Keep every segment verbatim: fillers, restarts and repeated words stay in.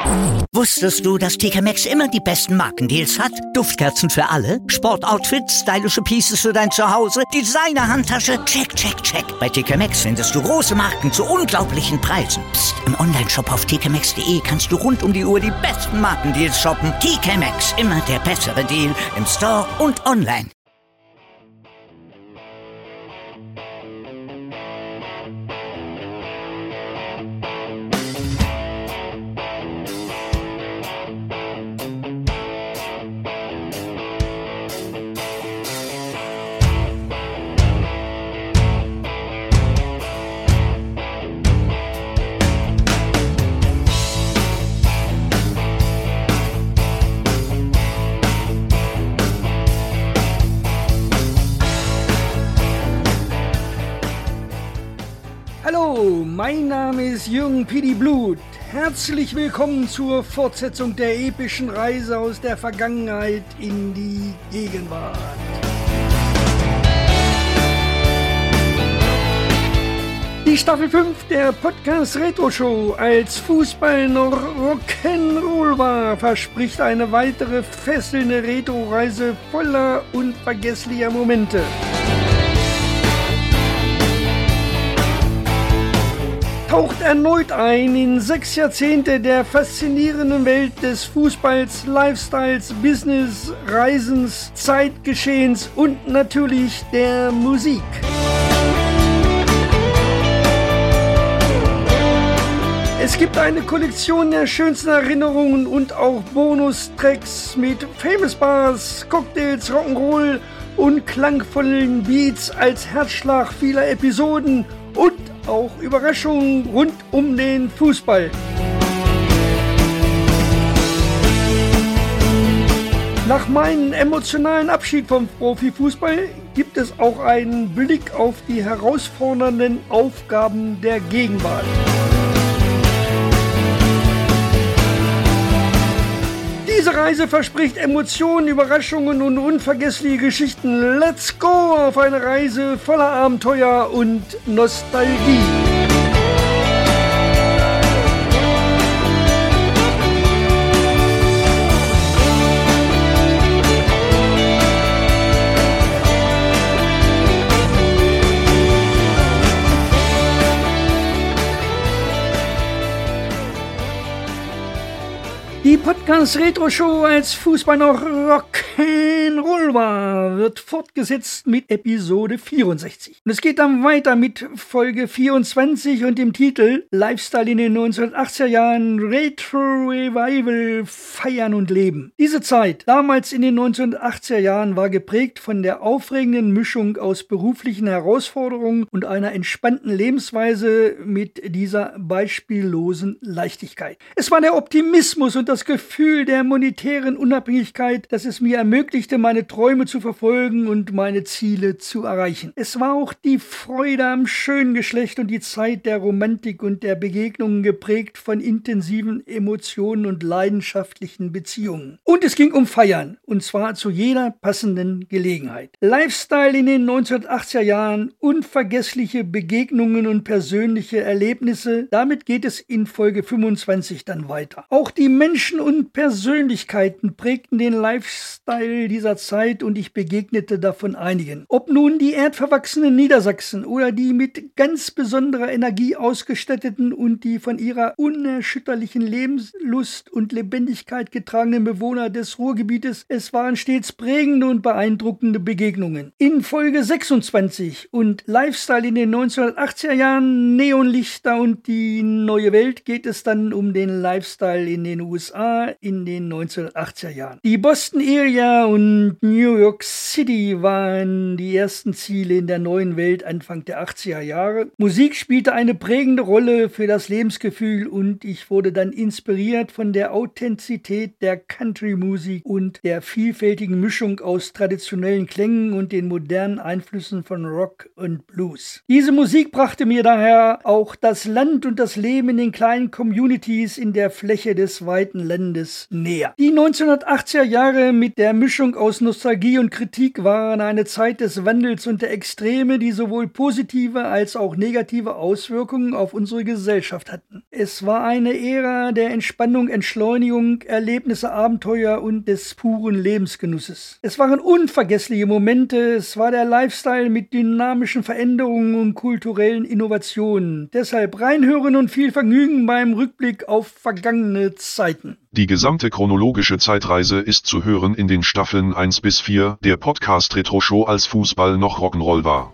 Wusstest du, dass T K Maxx immer die besten Markendeals hat? Duftkerzen für alle, Sportoutfits, stylische Pieces für dein Zuhause, Designer-Handtasche, check, check, check. Bei T K Maxx findest du große Marken zu unglaublichen Preisen. Psst. Im Onlineshop auf t k maxx punkt d e kannst du rund um die Uhr die besten Markendeals shoppen. T K Maxx, immer der bessere Deal im Store und online. Hallo, mein Name ist Jürgen Pidi Blut. Herzlich willkommen zur Fortsetzung der epischen Reise aus der Vergangenheit in die Gegenwart. Die Staffel fünf der Podcast Retro Show, als Fußball noch Rock'n'Roll war, verspricht eine weitere fesselnde Retro-Reise voller unvergesslicher Momente. Taucht erneut ein in sechs Jahrzehnte der faszinierenden Welt des Fußballs, Lifestyles, Business, Reisens, Zeitgeschehens und natürlich der Musik. Es gibt eine Kollektion der schönsten Erinnerungen und auch Bonustracks mit Famous Bars, Cocktails, Rock'n'Roll und klangvollen Beats als Herzschlag vieler Episoden und auch Überraschungen rund um den Fußball. Nach meinem emotionalen Abschied vom Profifußball gibt es auch einen Blick auf die herausfordernden Aufgaben der Gegenwart. Diese Reise verspricht Emotionen, Überraschungen und unvergessliche Geschichten. Let's go auf eine Reise voller Abenteuer und Nostalgie. Die Podcast Retro Show, als Fußball noch Rock'n'Roll war, wird fortgesetzt mit Episode vierundsechzig. Und es geht dann weiter mit Folge vierundzwanzig und dem Titel Lifestyle in den neunzehnhundertachtziger Jahren, Retro Revival, Feiern und Leben. Diese Zeit, damals in den neunzehnhundertachtziger Jahren, war geprägt von der aufregenden Mischung aus beruflichen Herausforderungen und einer entspannten Lebensweise mit dieser beispiellosen Leichtigkeit. Es war der Optimismus und das Gefühl der monetären Unabhängigkeit, das es mir ermöglichte, meine Träume zu verfolgen und meine Ziele zu erreichen. Es war auch die Freude am schönen Geschlecht und die Zeit der Romantik und der Begegnungen, geprägt von intensiven Emotionen und leidenschaftlichen Beziehungen. Und es ging um Feiern, und zwar zu jeder passenden Gelegenheit. Lifestyle in den neunzehnhundertachtziger Jahren, unvergessliche Begegnungen und persönliche Erlebnisse. Damit geht es in Folge fünfundzwanzig dann weiter. Auch die Menschen und Persönlichkeiten prägten den Lifestyle dieser Zeit und ich begegnete davon einigen. Ob nun die erdverwachsenen Niedersachsen oder die mit ganz besonderer Energie ausgestatteten und die von ihrer unerschütterlichen Lebenslust und Lebendigkeit getragenen Bewohner des Ruhrgebietes, es waren stets prägende und beeindruckende Begegnungen. In Folge sechsundzwanzig und Lifestyle in den neunzehnhundertachtziger Jahren, Neonlichter und die neue Welt, geht es dann um den Lifestyle in den U S A in den neunzehnhundertachtziger Jahren. Die Boston Area und New York City waren die ersten Ziele in der neuen Welt Anfang der achtziger Jahre. Musik spielte eine prägende Rolle für das Lebensgefühl und ich wurde dann inspiriert von der Authentizität der Country-Musik und der vielfältigen Mischung aus traditionellen Klängen und den modernen Einflüssen von Rock und Blues. Diese Musik brachte mir daher auch das Land und das Leben in den kleinen Communities in der Fläche des weiten Sudetenlandes näher. Die neunzehnhundertachtziger Jahre mit der Mischung aus Nostalgie und Kritik waren eine Zeit des Wandels und der Extreme, die sowohl positive als auch negative Auswirkungen auf unsere Gesellschaft hatten. Es war eine Ära der Entspannung, Entschleunigung, Erlebnisse, Abenteuer und des puren Lebensgenusses. Es waren unvergessliche Momente, es war der Lifestyle mit dynamischen Veränderungen und kulturellen Innovationen. Deshalb reinhören und viel Vergnügen beim Rückblick auf vergangene Zeiten. Die gesamte chronologische Zeitreise ist zu hören in den Staffeln eins bis vier der Podcast Retro Show, als Fußball noch Rock'n'Roll war.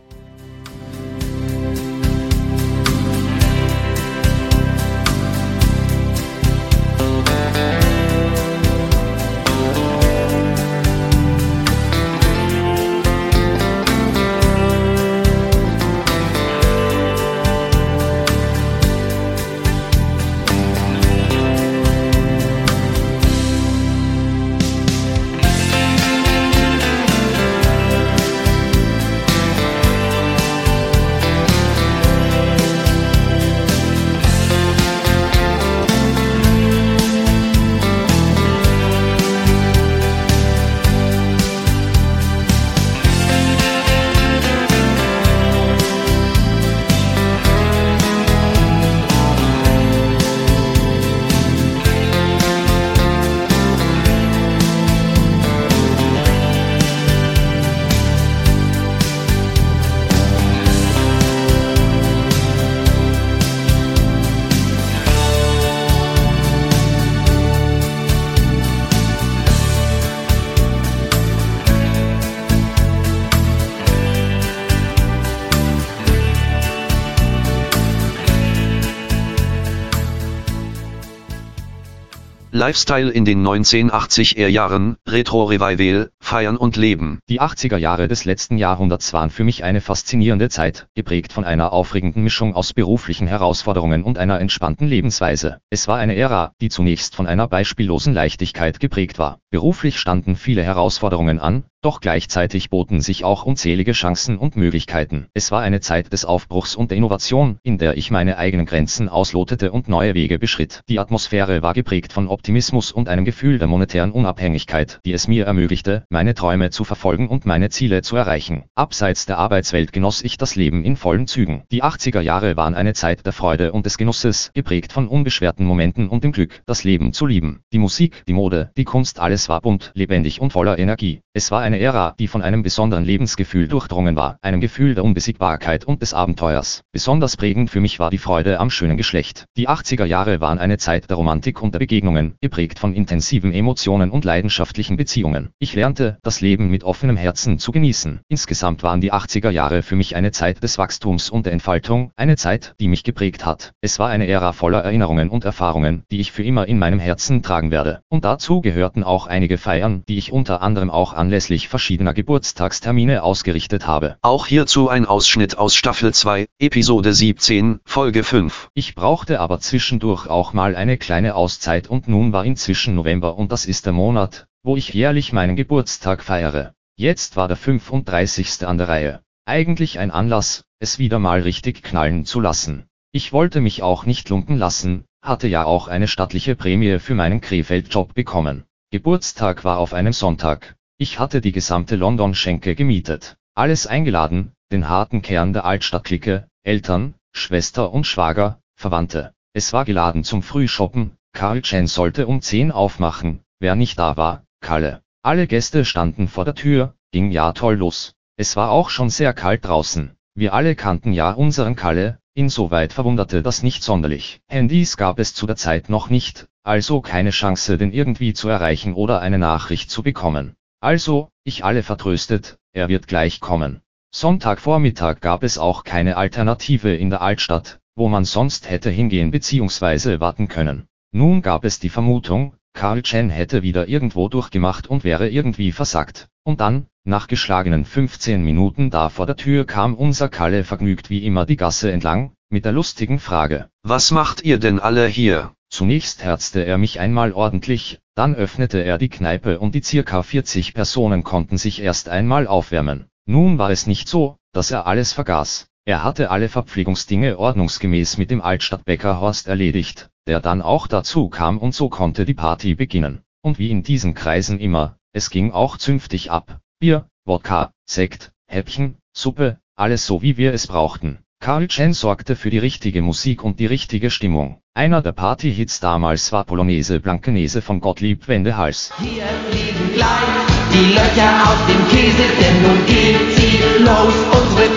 Lifestyle in den neunzehnhundertachtziger Jahren, Retro-Revival, Feiern und Leben. Die achtziger Jahre des letzten Jahrhunderts waren für mich eine faszinierende Zeit, geprägt von einer aufregenden Mischung aus beruflichen Herausforderungen und einer entspannten Lebensweise. Es war eine Ära, die zunächst von einer beispiellosen Leichtigkeit geprägt war. Beruflich standen viele Herausforderungen an, doch gleichzeitig boten sich auch unzählige Chancen und Möglichkeiten. Es war eine Zeit des Aufbruchs und der Innovation, in der ich meine eigenen Grenzen auslotete und neue Wege beschritt. Die Atmosphäre war geprägt von Optimismus und einem Gefühl der monetären Unabhängigkeit, die es mir ermöglichte, meine Träume zu verfolgen und meine Ziele zu erreichen. Abseits der Arbeitswelt genoss ich das Leben in vollen Zügen. Die achtziger Jahre waren eine Zeit der Freude und des Genusses, geprägt von unbeschwerten Momenten und dem Glück, das Leben zu lieben. Die Musik, die Mode, die Kunst, alles war bunt, lebendig und voller Energie. Es war eine Ära, die von einem besonderen Lebensgefühl durchdrungen war, einem Gefühl der Unbesiegbarkeit und des Abenteuers. Besonders prägend für mich war die Freude am schönen Geschlecht. Die achtziger Jahre waren eine Zeit der Romantik und der Begegnungen, geprägt von intensiven Emotionen und leidenschaftlichen Beziehungen. Ich lernte, das Leben mit offenem Herzen zu genießen. Insgesamt waren die achtziger Jahre für mich eine Zeit des Wachstums und der Entfaltung, eine Zeit, die mich geprägt hat. Es war eine Ära voller Erinnerungen und Erfahrungen, die ich für immer in meinem Herzen tragen werde. Und dazu gehörten auch einige Feiern, die ich unter anderem auch anlässlich verschiedener Geburtstagstermine ausgerichtet habe. Auch hierzu ein Ausschnitt aus Staffel zwei, Episode siebzehn, Folge fünf. Ich brauchte aber zwischendurch auch mal eine kleine Auszeit und nun war inzwischen November und das ist der Monat, wo ich jährlich meinen Geburtstag feiere. Jetzt war der fünfunddreißigste an der Reihe. Eigentlich ein Anlass, es wieder mal richtig knallen zu lassen. Ich wollte mich auch nicht lumpen lassen, hatte ja auch eine stattliche Prämie für meinen Krefeld-Job bekommen. Geburtstag war auf einem Sonntag. Ich hatte die gesamte London-Schenke gemietet. Alles eingeladen, den harten Kern der Altstadtklicke, Eltern, Schwester und Schwager, Verwandte. Es war geladen zum Frühshoppen, Karl Chen sollte um zehn aufmachen, wer nicht da war, Kalle. Alle Gäste standen vor der Tür, ging ja toll los. Es war auch schon sehr kalt draußen. Wir alle kannten ja unseren Kalle, insoweit verwunderte das nicht sonderlich. Handys gab es zu der Zeit noch nicht, also keine Chance, den irgendwie zu erreichen oder eine Nachricht zu bekommen. Also, ich alle vertröstet, er wird gleich kommen. Sonntagvormittag gab es auch keine Alternative in der Altstadt, wo man sonst hätte hingehen bzw. warten können. Nun gab es die Vermutung, Karl Chen hätte wieder irgendwo durchgemacht und wäre irgendwie versackt. Und dann, nach geschlagenen fünfzehn Minuten da vor der Tür kam unser Kalle vergnügt wie immer die Gasse entlang, mit der lustigen Frage: Was macht ihr denn alle hier? Zunächst herzte er mich einmal ordentlich, dann öffnete er die Kneipe und die circa vierzig Personen konnten sich erst einmal aufwärmen. Nun war es nicht so, dass er alles vergaß. Er hatte alle Verpflegungsdinge ordnungsgemäß mit dem Altstadtbäcker Horst erledigt, der dann auch dazu kam und so konnte die Party beginnen. Und wie in diesen Kreisen immer, es ging auch zünftig ab. Bier, Wodka, Sekt, Häppchen, Suppe, alles so wie wir es brauchten. Carl Chen sorgte für die richtige Musik und die richtige Stimmung. Einer der Party-Hits damals war Polonaise Blankenese von Gottlieb Wendehals. Hier fliegen gleich die Löcher aus dem Käse, denn nun geht sie los, unsere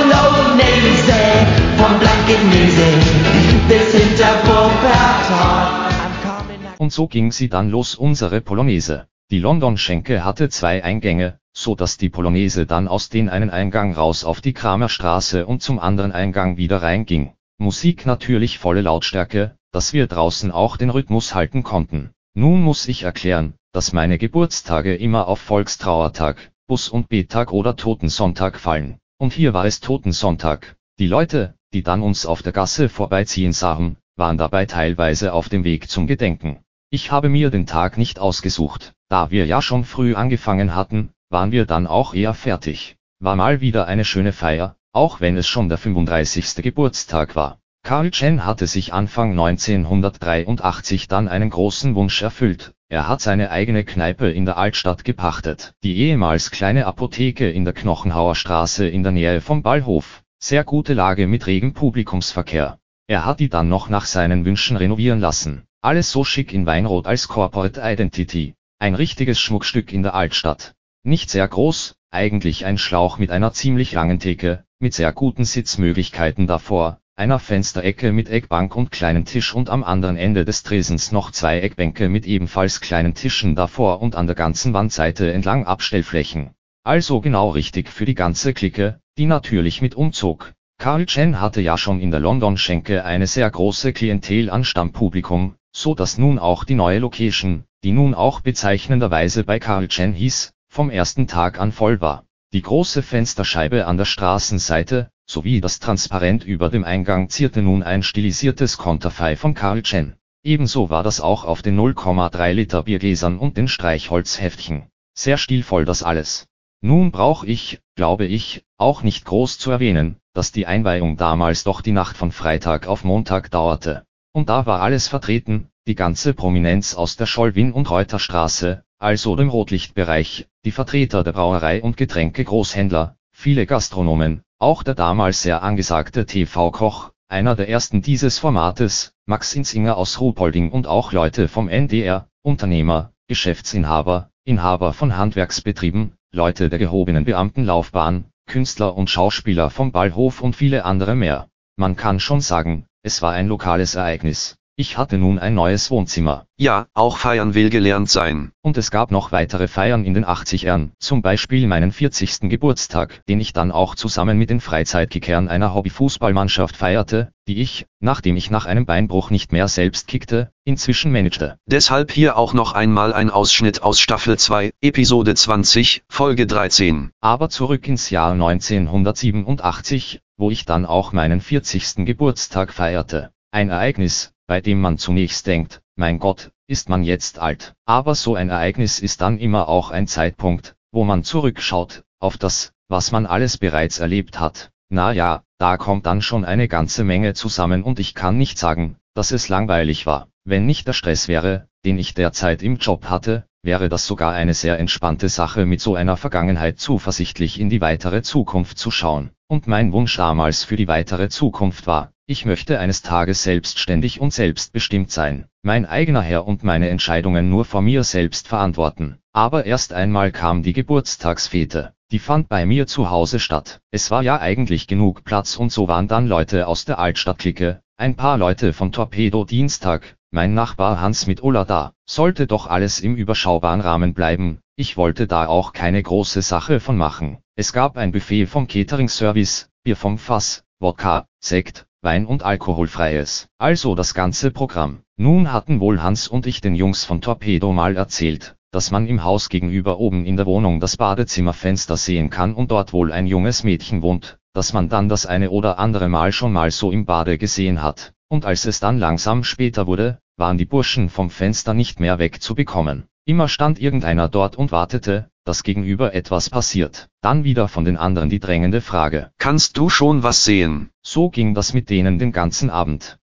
Polonaise. Vom Blankenese bis hinter Wuppertal. Und so ging sie dann los, unsere Polonaise. Die London-Schenke hatte zwei Eingänge, so dass die Polonaise dann aus den einen Eingang raus auf die Kramerstraße und zum anderen Eingang wieder reinging. Musik natürlich volle Lautstärke, dass wir draußen auch den Rhythmus halten konnten. Nun muss ich erklären, dass meine Geburtstage immer auf Volkstrauertag, Bus- und B-Tag oder Totensonntag fallen. Und hier war es Totensonntag. Die Leute, die dann uns auf der Gasse vorbeiziehen sahen, waren dabei teilweise auf dem Weg zum Gedenken. Ich habe mir den Tag nicht ausgesucht. Da wir ja schon früh angefangen hatten, waren wir dann auch eher fertig. War mal wieder eine schöne Feier, auch wenn es schon der fünfunddreißigste Geburtstag war. Carl Chen hatte sich Anfang neunzehnhundertdreiundachtzig dann einen großen Wunsch erfüllt. Er hat seine eigene Kneipe in der Altstadt gepachtet. Die ehemals kleine Apotheke in der Knochenhauer Straße in der Nähe vom Ballhof. Sehr gute Lage mit regem Publikumsverkehr. Er hat die dann noch nach seinen Wünschen renovieren lassen. Alles so schick in Weinrot als Corporate Identity. Ein richtiges Schmuckstück in der Altstadt. Nicht sehr groß, eigentlich ein Schlauch mit einer ziemlich langen Theke, mit sehr guten Sitzmöglichkeiten davor, einer Fensterecke mit Eckbank und kleinen Tisch und am anderen Ende des Tresens noch zwei Eckbänke mit ebenfalls kleinen Tischen davor und an der ganzen Wandseite entlang Abstellflächen. Also genau richtig für die ganze Clique, die natürlich mit umzog. Carl Chen hatte ja schon in der London-Schenke eine sehr große Klientel an Stammpublikum, so dass nun auch die neue Location, die nun auch bezeichnenderweise bei Carl Chen hieß, vom ersten Tag an voll war. Die große Fensterscheibe an der Straßenseite, sowie das Transparent über dem Eingang zierte nun ein stilisiertes Konterfei von Carl Chen. Ebenso war das auch auf den null Komma drei Liter Biergläsern und den Streichholzheftchen. Sehr stilvoll das alles. Nun brauche ich, glaube ich, auch nicht groß zu erwähnen, dass die Einweihung damals doch die Nacht von Freitag auf Montag dauerte. Und da war alles vertreten, die ganze Prominenz aus der Schollwin- und Reuterstraße, also dem Rotlichtbereich, die Vertreter der Brauerei- und Getränke-Großhändler, viele Gastronomen, auch der damals sehr angesagte T V-Koch, einer der ersten dieses Formates, Max Insinger aus Ruhpolding und auch Leute vom N D R, Unternehmer, Geschäftsinhaber, Inhaber von Handwerksbetrieben, Leute der gehobenen Beamtenlaufbahn, Künstler und Schauspieler vom Ballhof und viele andere mehr. Man kann schon sagen, es war ein lokales Ereignis. Ich hatte nun ein neues Wohnzimmer. Ja, auch feiern will gelernt sein. Und es gab noch weitere Feiern in den achtzigern, zum Beispiel meinen vierzigsten Geburtstag, den ich dann auch zusammen mit den Freizeitkickern einer Hobbyfußballmannschaft feierte, die ich, nachdem ich nach einem Beinbruch nicht mehr selbst kickte, inzwischen managte. Deshalb hier auch noch einmal ein Ausschnitt aus Staffel zwei, Episode zwanzig, Folge dreizehn. Aber zurück ins Jahr neunzehnhundertsiebenundachtzig, wo ich dann auch meinen vierzigsten Geburtstag feierte. Ein Ereignis, bei dem man zunächst denkt, mein Gott, ist man jetzt alt. Aber so ein Ereignis ist dann immer auch ein Zeitpunkt, wo man zurückschaut, auf das, was man alles bereits erlebt hat. Na ja, da kommt dann schon eine ganze Menge zusammen und ich kann nicht sagen, dass es langweilig war. Wenn nicht der Stress wäre, den ich derzeit im Job hatte, wäre das sogar eine sehr entspannte Sache, mit so einer Vergangenheit zuversichtlich in die weitere Zukunft zu schauen. Und mein Wunsch damals für die weitere Zukunft war, ich möchte eines Tages selbstständig und selbstbestimmt sein, mein eigener Herr und meine Entscheidungen nur vor mir selbst verantworten. Aber erst einmal kam die Geburtstagsfete. Die fand bei mir zu Hause statt. Es war ja eigentlich genug Platz und so waren dann Leute aus der Altstadtklicke, ein paar Leute vom Torpedo Dienstag, mein Nachbar Hans mit Ulla da. Sollte doch alles im überschaubaren Rahmen bleiben, ich wollte da auch keine große Sache von machen. Es gab ein Buffet vom Catering-Service, Bier vom Fass, Wodka, Sekt, Wein und alkoholfreies. Also das ganze Programm. Nun hatten wohl Hans und ich den Jungs von Torpedo mal erzählt, dass man im Haus gegenüber oben in der Wohnung das Badezimmerfenster sehen kann und dort wohl ein junges Mädchen wohnt, das man dann das eine oder andere Mal schon mal so im Bade gesehen hat. Und als es dann langsam später wurde, waren die Burschen vom Fenster nicht mehr wegzubekommen. Immer stand irgendeiner dort und wartete, dass gegenüber etwas passiert. Dann wieder von den anderen die drängende Frage: Kannst du schon was sehen? So ging das mit denen den ganzen Abend.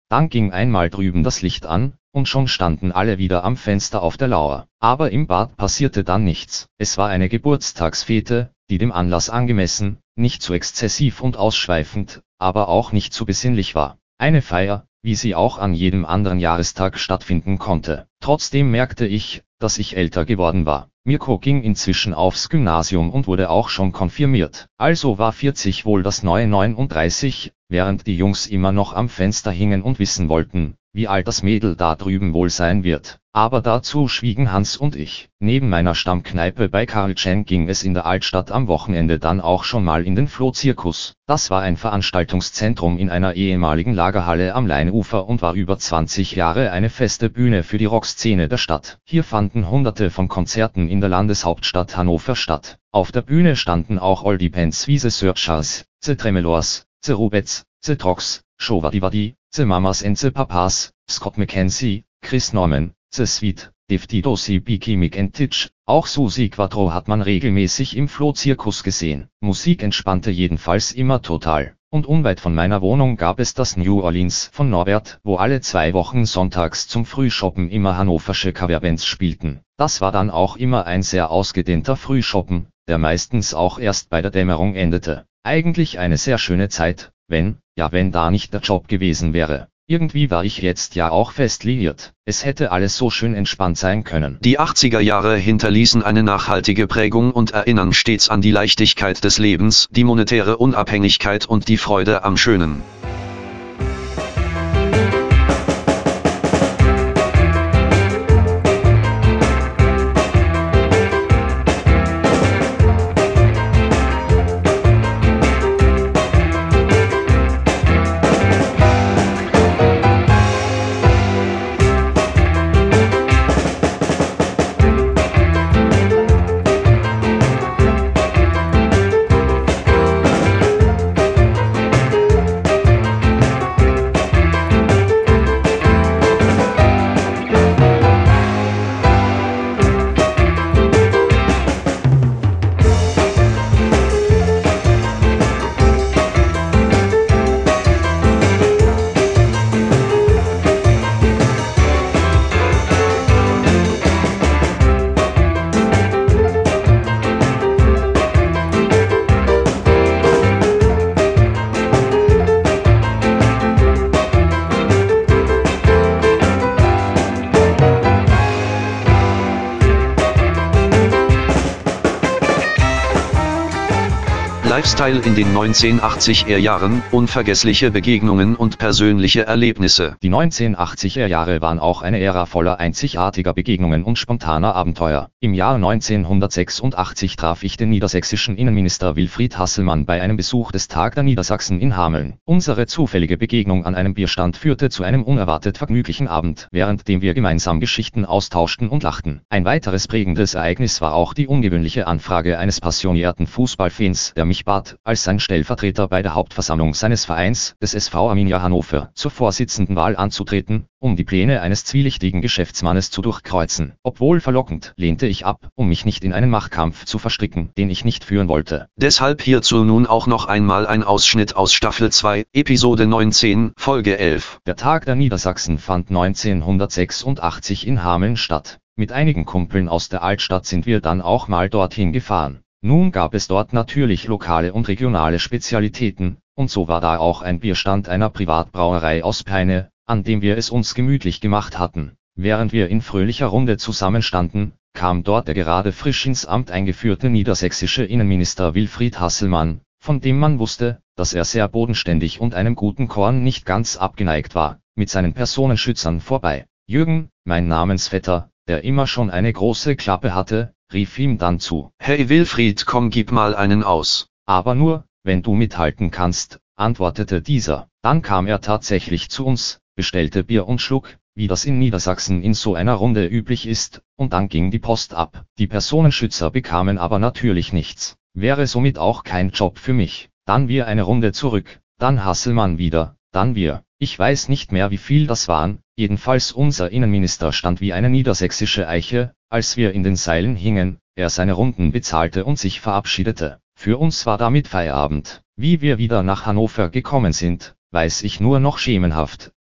Dann ging einmal drüben das Licht an, und schon standen alle wieder am Fenster auf der Lauer. Aber im Bad passierte dann nichts. Es war eine Geburtstagsfete, die dem Anlass angemessen, nicht zu exzessiv und ausschweifend, aber auch nicht zu besinnlich war. Eine Feier, wie sie auch an jedem anderen Jahrestag stattfinden konnte. Trotzdem merkte ich, dass ich älter geworden war. Mirko ging inzwischen aufs Gymnasium und wurde auch schon konfirmiert. Also war vierzig wohl das neue neununddreißig, während die Jungs immer noch am Fenster hingen und wissen wollten, wie alt das Mädel da drüben wohl sein wird. Aber dazu schwiegen Hans und ich. Neben meiner Stammkneipe bei Karl Chen ging es in der Altstadt am Wochenende dann auch schon mal in den Flohzirkus. Das war ein Veranstaltungszentrum in einer ehemaligen Lagerhalle am Leinufer und war über zwanzig Jahre eine feste Bühne für die Rockszene der Stadt. Hier fanden hunderte von Konzerten in der Landeshauptstadt Hannover statt. Auf der Bühne standen auch Oldie-Bands wie The Searchers, The Tremelors, The Rubets, The Trox, Shovadi, The Mamas and The Papas, Scott McKenzie, Chris Norman, The Sweet, Defty Dozy Biki Mick and Titch. Auch Susi Quattro hat man regelmäßig im Flohzirkus gesehen. Musik entspannte jedenfalls immer total. Und unweit von meiner Wohnung gab es das New Orleans von Norbert, wo alle zwei Wochen sonntags zum Frühshoppen immer hannoversche Coverbands spielten. Das war dann auch immer ein sehr ausgedehnter Frühshoppen, der meistens auch erst bei der Dämmerung endete. Eigentlich eine sehr schöne Zeit, wenn, ja wenn da nicht der Job gewesen wäre. Irgendwie war ich jetzt ja auch fest liiert. Es hätte alles so schön entspannt sein können. Die achtziger Jahre hinterließen eine nachhaltige Prägung und erinnern stets an die Leichtigkeit des Lebens, die monetäre Unabhängigkeit und die Freude am Schönen. Lifestyle in den neunzehnhundertachtziger Jahren, unvergessliche Begegnungen und persönliche Erlebnisse. Die neunzehnhundertachtziger Jahre waren auch eine Ära voller einzigartiger Begegnungen und spontaner Abenteuer. Im Jahr neunzehnhundertsechsundachtzig traf ich den niedersächsischen Innenminister Wilfried Hasselmann bei einem Besuch des Tag der Niedersachsen in Hameln. Unsere zufällige Begegnung an einem Bierstand führte zu einem unerwartet vergnüglichen Abend, währenddem wir gemeinsam Geschichten austauschten und lachten. Ein weiteres prägendes Ereignis war auch die ungewöhnliche Anfrage eines passionierten Fußballfans, der mich bat, als sein Stellvertreter bei der Hauptversammlung seines Vereins, des S V Arminia Hannover, zur Vorsitzendenwahl anzutreten, um die Pläne eines zwielichtigen Geschäftsmannes zu durchkreuzen. Obwohl verlockend, lehnte ich ab, um mich nicht in einen Machtkampf zu verstricken, den ich nicht führen wollte. Deshalb hierzu nun auch noch einmal ein Ausschnitt aus Staffel zwei, Episode neunzehn, Folge elf. Der Tag der Niedersachsen fand neunzehnhundertsechsundachtzig in Hameln statt. Mit einigen Kumpeln aus der Altstadt sind wir dann auch mal dorthin gefahren. Nun gab es dort natürlich lokale und regionale Spezialitäten, und so war da auch ein Bierstand einer Privatbrauerei aus Peine, an dem wir es uns gemütlich gemacht hatten. Während wir in fröhlicher Runde zusammenstanden, kam dort der gerade frisch ins Amt eingeführte niedersächsische Innenminister Wilfried Hasselmann, von dem man wusste, dass er sehr bodenständig und einem guten Korn nicht ganz abgeneigt war, mit seinen Personenschützern vorbei. Jürgen, mein Namensvetter, der immer schon eine große Klappe hatte, rief ihm dann zu: Hey Wilfried, komm, gib mal einen aus. Aber nur, wenn du mithalten kannst, antwortete dieser. Dann kam er tatsächlich zu uns, bestellte Bier und Schluck, wie das in Niedersachsen in so einer Runde üblich ist, und dann ging die Post ab. Die Personenschützer bekamen aber natürlich nichts. Wäre somit auch kein Job für mich. Dann wir eine Runde zurück, dann Hasselmann wieder, dann wir. Ich weiß nicht mehr, wie viel das waren, jedenfalls unser Innenminister stand wie eine niedersächsische Eiche, als wir in den Seilen hingen, er seine Runden bezahlte und sich verabschiedete. Für uns war damit Feierabend. Wie wir wieder nach Hannover gekommen sind, weiß ich nur noch schemenhaft,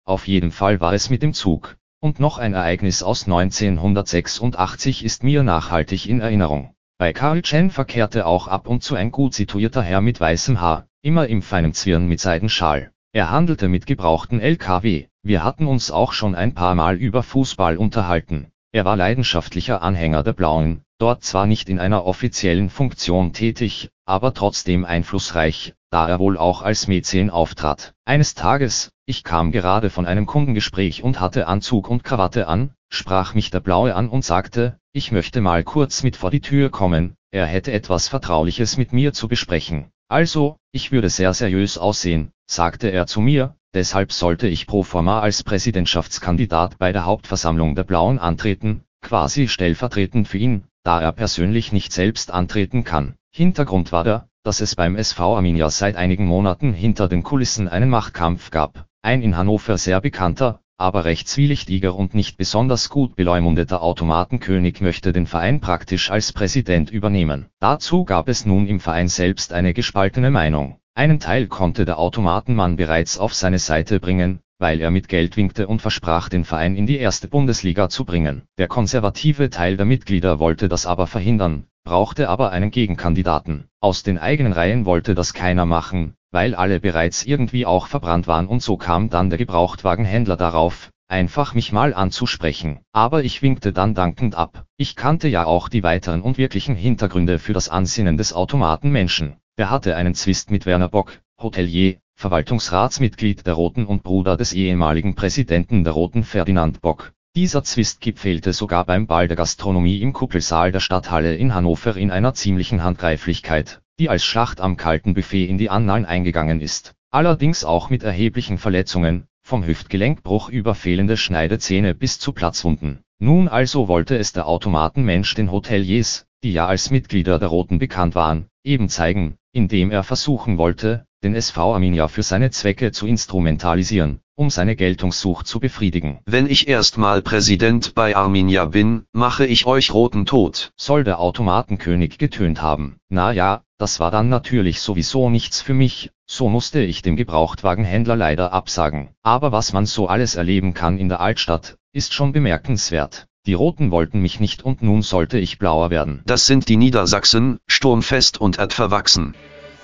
auf jeden Fall war es mit dem Zug. Und noch ein Ereignis aus neunzehnhundertsechsundachtzig ist mir nachhaltig in Erinnerung. Bei Karl Chen verkehrte auch ab und zu ein gut situierter Herr mit weißem Haar, immer im feinen Zwirn mit Seidenschal. Er handelte mit gebrauchten L K W. Wir hatten uns auch schon ein paar Mal über Fußball unterhalten. Er war leidenschaftlicher Anhänger der Blauen, dort zwar nicht in einer offiziellen Funktion tätig, aber trotzdem einflussreich, da er wohl auch als Mäzen auftrat. Eines Tages, ich kam gerade von einem Kundengespräch und hatte Anzug und Krawatte an, sprach mich der Blaue an und sagte, ich möchte mal kurz mit vor die Tür kommen, er hätte etwas Vertrauliches mit mir zu besprechen. Also, ich würde sehr seriös aussehen, sagte er zu mir, deshalb sollte ich pro forma als Präsidentschaftskandidat bei der Hauptversammlung der Blauen antreten, quasi stellvertretend für ihn, da er persönlich nicht selbst antreten kann. Hintergrund war der, dass es beim S V Arminia seit einigen Monaten hinter den Kulissen einen Machtkampf gab. Ein in Hannover sehr bekannter, aber recht zwielichtiger und nicht besonders gut beleumundeter Automatenkönig möchte den Verein praktisch als Präsident übernehmen. Dazu gab es nun im Verein selbst eine gespaltene Meinung. Einen Teil konnte der Automatenmann bereits auf seine Seite bringen, weil er mit Geld winkte und versprach, den Verein in die erste Bundesliga zu bringen. Der konservative Teil der Mitglieder wollte das aber verhindern, brauchte aber einen Gegenkandidaten. Aus den eigenen Reihen wollte das keiner machen, weil alle bereits irgendwie auch verbrannt waren, und so kam dann der Gebrauchtwagenhändler darauf, einfach mich mal anzusprechen. Aber ich winkte dann dankend ab. Ich kannte ja auch die weiteren und wirklichen Hintergründe für das Ansinnen des Automatenmenschen. Der hatte einen Zwist mit Werner Bock, Hotelier, Verwaltungsratsmitglied der Roten und Bruder des ehemaligen Präsidenten der Roten Ferdinand Bock. Dieser Zwist gipfelte sogar beim Ball der Gastronomie im Kuppelsaal der Stadthalle in Hannover in einer ziemlichen Handgreiflichkeit, die als Schlacht am kalten Buffet in die Annalen eingegangen ist. Allerdings auch mit erheblichen Verletzungen, vom Hüftgelenkbruch über fehlende Schneidezähne bis zu Platzwunden. Nun also wollte es der Automatenmensch den Hoteliers, die ja als Mitglieder der Roten bekannt waren, eben zeigen, indem er versuchen wollte, den S V Arminia für seine Zwecke zu instrumentalisieren, um seine Geltungssucht zu befriedigen. Wenn ich erstmal Präsident bei Arminia bin, mache ich euch Roten tot, soll der Automatenkönig getönt haben. Na ja, das war dann natürlich sowieso nichts für mich, so musste ich dem Gebrauchtwagenhändler leider absagen. Aber was man so alles erleben kann in der Altstadt, ist schon bemerkenswert. Die Roten wollten mich nicht und nun sollte ich blauer werden. Das sind die Niedersachsen, sturmfest und erdverwachsen.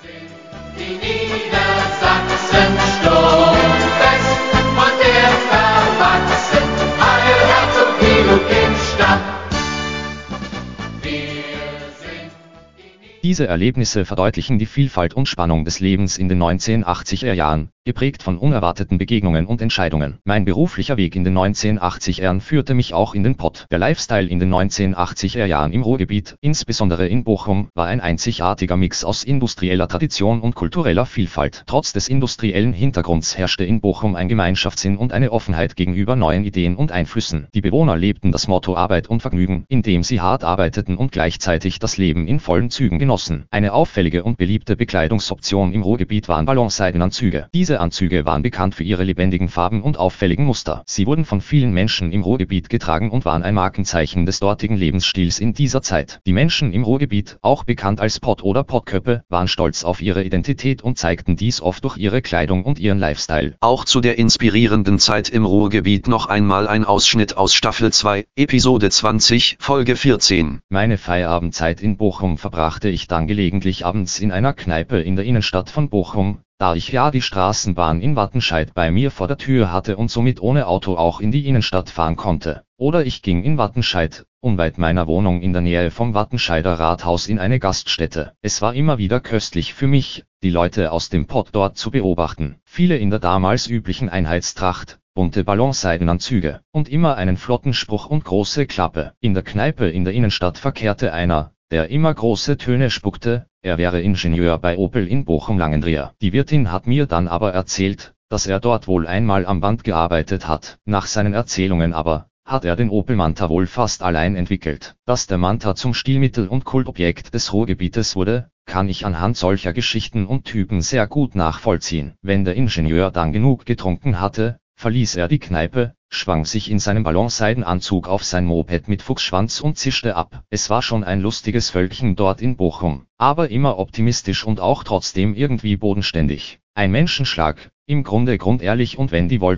Die Niedersachsen sturmfest und erdverwachsen, Heil, Herzog, Elogenstadt. Diese Erlebnisse verdeutlichen die Vielfalt und Spannung des Lebens in den neunzehnhundertachtziger Jahren, geprägt von unerwarteten Begegnungen und Entscheidungen. Mein beruflicher Weg in den neunzehnhundertachtziger Jahren führte mich auch in den Pott. Der Lifestyle in den neunzehnhundertachtziger Jahren im Ruhrgebiet, insbesondere in Bochum, war ein einzigartiger Mix aus industrieller Tradition und kultureller Vielfalt. Trotz des industriellen Hintergrunds herrschte in Bochum ein Gemeinschaftssinn und eine Offenheit gegenüber neuen Ideen und Einflüssen. Die Bewohner lebten das Motto Arbeit und Vergnügen, indem sie hart arbeiteten und gleichzeitig das Leben in vollen Zügen genossen. Eine auffällige und beliebte Bekleidungsoption im Ruhrgebiet waren Ballonseidenanzüge. Diese Anzüge waren bekannt für ihre lebendigen Farben und auffälligen Muster. Sie wurden von vielen Menschen im Ruhrgebiet getragen und waren ein Markenzeichen des dortigen Lebensstils in dieser Zeit. Die Menschen im Ruhrgebiet, auch bekannt als Pott oder Pottköppe, waren stolz auf ihre Identität und zeigten dies oft durch ihre Kleidung und ihren Lifestyle. Auch zu der inspirierenden Zeit im Ruhrgebiet noch einmal ein Ausschnitt aus Staffel zwei, Episode zwanzig, Folge vierzehn. Meine Feierabendzeit in Bochum verbrachte ich dann gelegentlich abends in einer Kneipe in der Innenstadt von Bochum, da ich ja die Straßenbahn in Wattenscheid bei mir vor der Tür hatte und somit ohne Auto auch in die Innenstadt fahren konnte. Oder ich ging in Wattenscheid, unweit meiner Wohnung in der Nähe vom Wattenscheider Rathaus, in eine Gaststätte. Es war immer wieder köstlich für mich, die Leute aus dem Pott dort zu beobachten. Viele in der damals üblichen Einheitstracht, bunte Ballonseidenanzüge und immer einen flotten Spruch und große Klappe. In der Kneipe in der Innenstadt verkehrte einer, der immer große Töne spuckte, er wäre Ingenieur bei Opel in Bochum-Langendreer. Die Wirtin hat mir dann aber erzählt, dass er dort wohl einmal am Band gearbeitet hat. Nach seinen Erzählungen aber, hat er den Opel Manta wohl fast allein entwickelt. Dass der Manta zum Stilmittel und Kultobjekt des Ruhrgebietes wurde, kann ich anhand solcher Geschichten und Typen sehr gut nachvollziehen. Wenn der Ingenieur dann genug getrunken hatte, verließ er die Kneipe, schwang sich in seinem Ballonseidenanzug auf sein Moped mit Fuchsschwanz und zischte ab. Es war schon ein lustiges Völkchen dort in Bochum, aber immer optimistisch und auch trotzdem irgendwie bodenständig. Ein Menschenschlag, im Grunde grundehrlich, und wenn die wollten,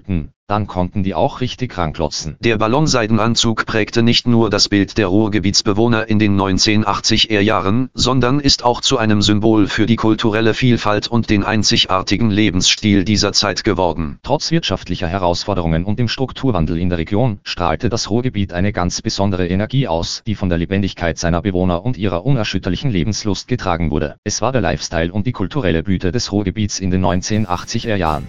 dann konnten die auch richtig ranklotzen. Der Ballonseidenanzug prägte nicht nur das Bild der Ruhrgebietsbewohner in den neunzehnhundertachtziger Jahren, sondern ist auch zu einem Symbol für die kulturelle Vielfalt und den einzigartigen Lebensstil dieser Zeit geworden. Trotz wirtschaftlicher Herausforderungen und dem Strukturwandel in der Region strahlte das Ruhrgebiet eine ganz besondere Energie aus, die von der Lebendigkeit seiner Bewohner und ihrer unerschütterlichen Lebenslust getragen wurde. Es war der Lifestyle und die kulturelle Blüte des Ruhrgebiets in den neunzehnhundertachtziger Jahren.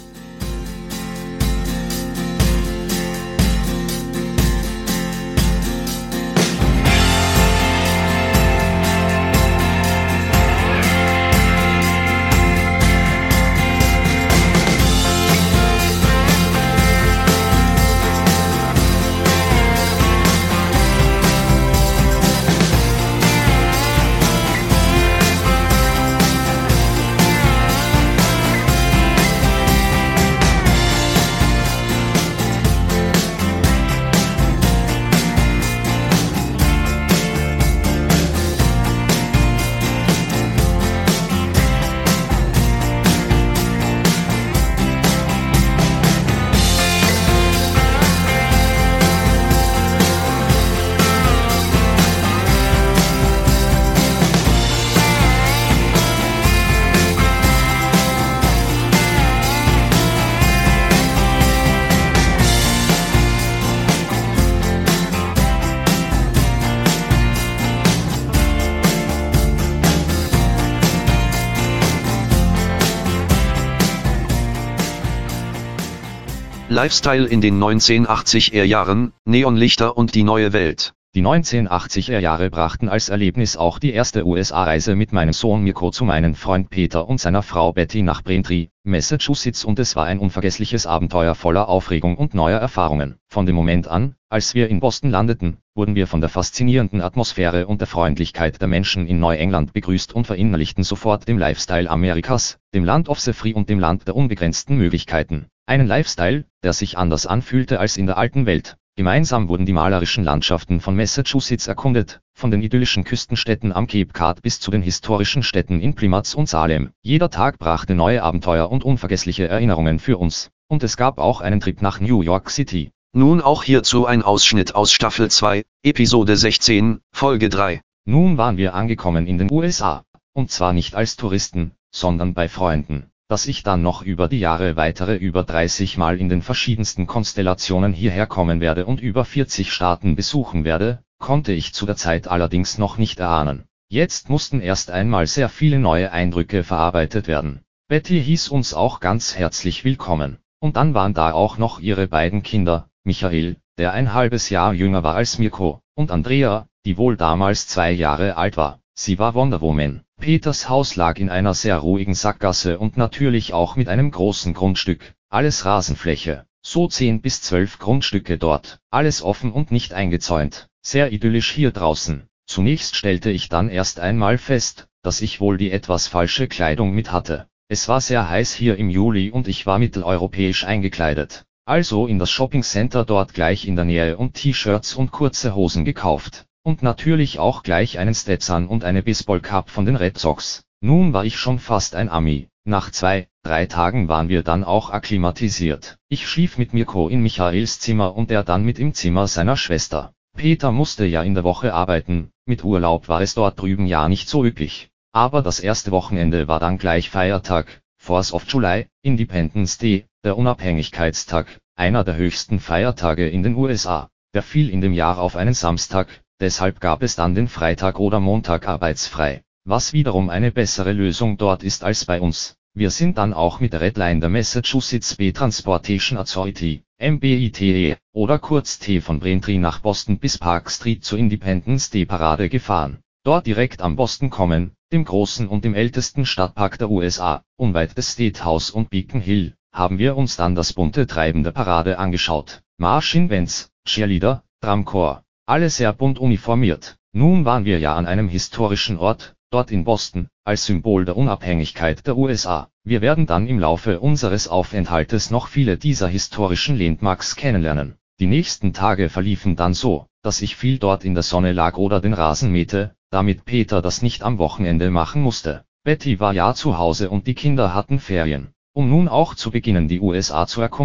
Lifestyle in den neunzehnhundertachtziger Jahren, Neonlichter und die neue Welt. Die neunzehnhundertachtziger Jahre brachten als Erlebnis auch die erste U S A-Reise mit meinem Sohn Mirko zu meinem Freund Peter und seiner Frau Betty nach Braintree, Massachusetts, und es war ein unvergessliches Abenteuer voller Aufregung und neuer Erfahrungen. Von dem Moment an, als wir in Boston landeten, wurden wir von der faszinierenden Atmosphäre und der Freundlichkeit der Menschen in Neuengland begrüßt und verinnerlichten sofort dem Lifestyle Amerikas, dem Land of the Free und dem Land der unbegrenzten Möglichkeiten. Einen Lifestyle, der sich anders anfühlte als in der alten Welt. Gemeinsam wurden die malerischen Landschaften von Massachusetts erkundet, von den idyllischen Küstenstädten am Cape Cod bis zu den historischen Städten in Plymouth und Salem. Jeder Tag brachte neue Abenteuer und unvergessliche Erinnerungen für uns. Und es gab auch einen Trip nach New York City. Nun auch hierzu ein Ausschnitt aus Staffel zwei, Episode sechzehn, Folge drei. Nun waren wir angekommen in den U S A. Und zwar nicht als Touristen, sondern bei Freunden. Dass ich dann noch über die Jahre weitere über dreißig Mal in den verschiedensten Konstellationen hierher kommen werde und über vierzig Staaten besuchen werde, konnte ich zu der Zeit allerdings noch nicht erahnen. Jetzt mussten erst einmal sehr viele neue Eindrücke verarbeitet werden. Betty hieß uns auch ganz herzlich willkommen. Und dann waren da auch noch ihre beiden Kinder, Michael, der ein halbes Jahr jünger war als Mirko, und Andrea, die wohl damals zwei Jahre alt war. Sie war Wonder Woman. Peters Haus lag in einer sehr ruhigen Sackgasse und natürlich auch mit einem großen Grundstück, alles Rasenfläche, so zehn bis zwölf Grundstücke dort, alles offen und nicht eingezäunt, sehr idyllisch hier draußen. Zunächst stellte ich dann erst einmal fest, dass ich wohl die etwas falsche Kleidung mit hatte. Es war sehr heiß hier im Juli und ich war mitteleuropäisch eingekleidet, also in das Shoppingcenter dort gleich in der Nähe und T-Shirts und kurze Hosen gekauft. Und natürlich auch gleich einen Stetson und eine Baseballcap von den Red Sox. Nun war ich schon fast ein Ami. Nach zwei, drei Tagen waren wir dann auch akklimatisiert. Ich schlief mit Mirko in Michaels Zimmer und er dann mit im Zimmer seiner Schwester. Peter musste ja in der Woche arbeiten, mit Urlaub war es dort drüben ja nicht so üblich. Aber das erste Wochenende war dann gleich Feiertag, Fourth of July, Independence Day, der Unabhängigkeitstag, einer der höchsten Feiertage in den U S A. Der fiel in dem Jahr auf einen Samstag. Deshalb gab es dann den Freitag oder Montag arbeitsfrei, was wiederum eine bessere Lösung dort ist als bei uns. Wir sind dann auch mit der Red Line der Massachusetts Bay Transportation Authority, M B I T E, oder kurz T von Braintree nach Boston bis Park Street zur Independence Day Parade gefahren. Dort direkt am Boston Common, dem großen und dem ältesten Stadtpark der U S A, unweit des State House und Beacon Hill, haben wir uns dann das bunte Treiben der Parade angeschaut. Marching-Bands, Cheerleader, Drumcorps. Alle sehr bunt uniformiert. Nun waren wir ja an einem historischen Ort, dort in Boston, als Symbol der Unabhängigkeit der U S A. Wir werden dann im Laufe unseres Aufenthaltes noch viele dieser historischen Landmarks kennenlernen. Die nächsten Tage verliefen dann so, dass ich viel dort in der Sonne lag oder den Rasen mähte, damit Peter das nicht am Wochenende machen musste. Betty war ja zu Hause und die Kinder hatten Ferien. Um nun auch zu beginnen die U S A zu erkunden,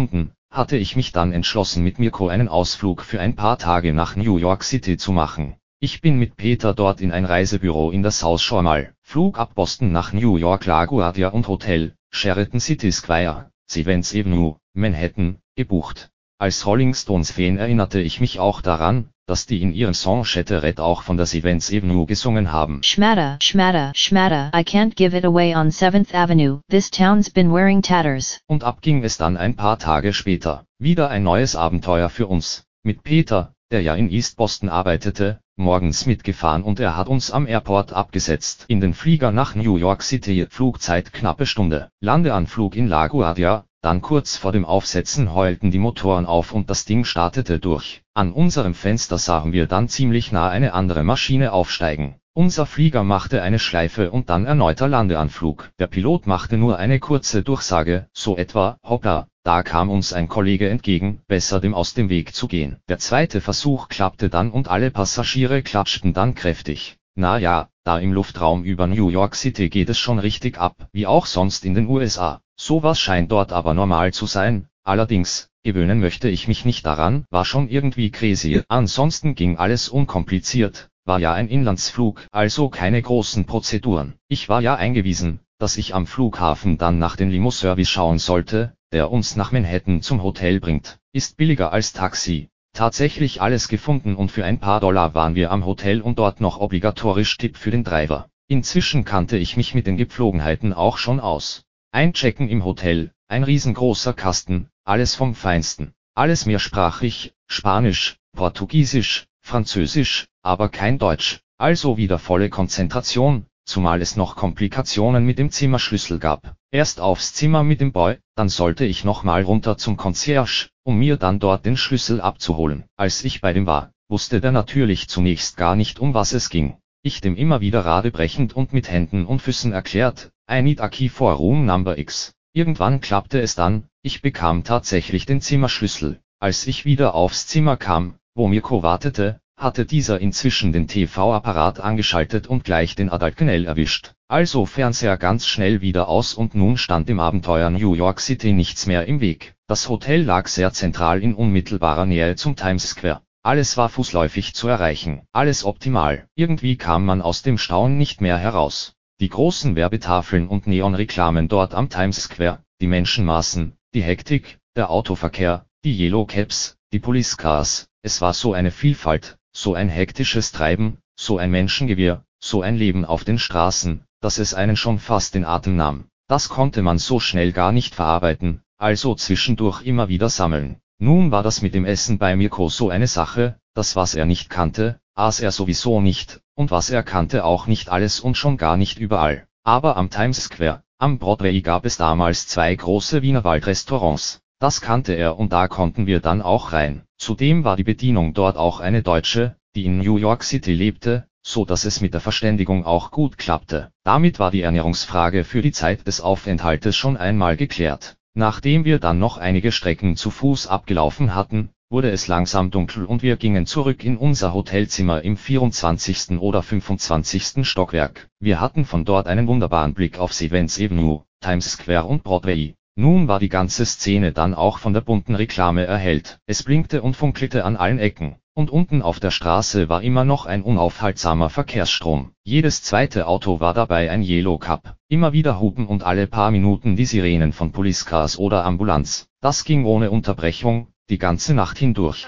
hatte ich mich dann entschlossen, mit Mirko einen Ausflug für ein paar Tage nach New York City zu machen. Ich bin mit Peter dort in ein Reisebüro in der South Shore Mall, Flug ab Boston nach New York LaGuardia und Hotel, Sheraton City Square, Seventh Avenue, Manhattan, gebucht. Als Rolling Stones-Fan erinnerte ich mich auch daran, dass die in ihrem Song Shattered auch von der Seventh Avenue gesungen haben. Schmatter, schmatter, schmatter, I can't give it away on seventh Avenue, this town's been wearing tatters. Und ab ging es dann ein paar Tage später. Wieder ein neues Abenteuer für uns. Mit Peter, der ja in East Boston arbeitete, morgens mitgefahren und er hat uns am Airport abgesetzt. In den Flieger nach New York City, Flugzeit knappe Stunde. Landeanflug in LaGuardia, dann kurz vor dem Aufsetzen heulten die Motoren auf und das Ding startete durch. An unserem Fenster sahen wir dann ziemlich nah eine andere Maschine aufsteigen. Unser Flieger machte eine Schleife und dann erneuter Landeanflug. Der Pilot machte nur eine kurze Durchsage, so etwa, hoppla, da kam uns ein Kollege entgegen, besser dem aus dem Weg zu gehen. Der zweite Versuch klappte dann und alle Passagiere klatschten dann kräftig. Na ja, da im Luftraum über New York City geht es schon richtig ab, wie auch sonst in den U S A. Sowas scheint dort aber normal zu sein, allerdings, gewöhnen möchte ich mich nicht daran, war schon irgendwie crazy. Ansonsten ging alles unkompliziert, war ja ein Inlandsflug, also keine großen Prozeduren. Ich war ja eingewiesen, dass ich am Flughafen dann nach dem Limo-Service schauen sollte, der uns nach Manhattan zum Hotel bringt. Ist billiger als Taxi. Tatsächlich alles gefunden und für ein paar Dollar waren wir am Hotel und dort noch obligatorisch Tipp für den Driver. Inzwischen kannte ich mich mit den Gepflogenheiten auch schon aus. Einchecken im Hotel, ein riesengroßer Kasten, alles vom Feinsten. Alles mehrsprachig, Spanisch, Portugiesisch, Französisch, aber kein Deutsch. Also wieder volle Konzentration, zumal es noch Komplikationen mit dem Zimmerschlüssel gab. Erst aufs Zimmer mit dem Boy, dann sollte ich nochmal runter zum Concierge, um mir dann dort den Schlüssel abzuholen. Als ich bei dem war, wusste der natürlich zunächst gar nicht, um was es ging. Ich dem immer wieder radebrechend und mit Händen und Füßen erklärt, I need a key for room number X. Irgendwann klappte es dann, ich bekam tatsächlich den Zimmerschlüssel. Als ich wieder aufs Zimmer kam, wo Mirko wartete, hatte dieser inzwischen den T V-Apparat angeschaltet und gleich den Adult Kanal erwischt. Also Fernseher ganz schnell wieder aus und nun stand dem Abenteuer New York City nichts mehr im Weg. Das Hotel lag sehr zentral in unmittelbarer Nähe zum Times Square. Alles war fußläufig zu erreichen. Alles optimal. Irgendwie kam man aus dem Staunen nicht mehr heraus. Die großen Werbetafeln und Neonreklamen dort am Times Square, die Menschenmassen, die Hektik, der Autoverkehr, die Yellow Cabs, die Police Cars. Es war so eine Vielfalt, so ein hektisches Treiben, so ein Menschengewirr, so ein Leben auf den Straßen, dass es einen schon fast den Atem nahm. Das konnte man so schnell gar nicht verarbeiten, also zwischendurch immer wieder sammeln. Nun war das mit dem Essen bei Mirko so eine Sache, das was er nicht kannte, aß er sowieso nicht, und was er kannte auch nicht alles und schon gar nicht überall. Aber am Times Square, am Broadway gab es damals zwei große Wienerwald-Restaurants. Das kannte er und da konnten wir dann auch rein. Zudem war die Bedienung dort auch eine Deutsche, die in New York City lebte, so dass es mit der Verständigung auch gut klappte. Damit war die Ernährungsfrage für die Zeit des Aufenthaltes schon einmal geklärt. Nachdem wir dann noch einige Strecken zu Fuß abgelaufen hatten, wurde es langsam dunkel und wir gingen zurück in unser Hotelzimmer im vierundzwanzigsten oder fünfundzwanzigsten Stockwerk. Wir hatten von dort einen wunderbaren Blick auf Seventh Avenue, Times Square und Broadway. Nun war die ganze Szene dann auch von der bunten Reklame erhellt. Es blinkte und funkelte an allen Ecken. Und unten auf der Straße war immer noch ein unaufhaltsamer Verkehrsstrom. Jedes zweite Auto war dabei ein Yellow Cab. Immer wieder Hupen und alle paar Minuten die Sirenen von Police Cars oder Ambulanz. Das ging ohne Unterbrechung, die ganze Nacht hindurch.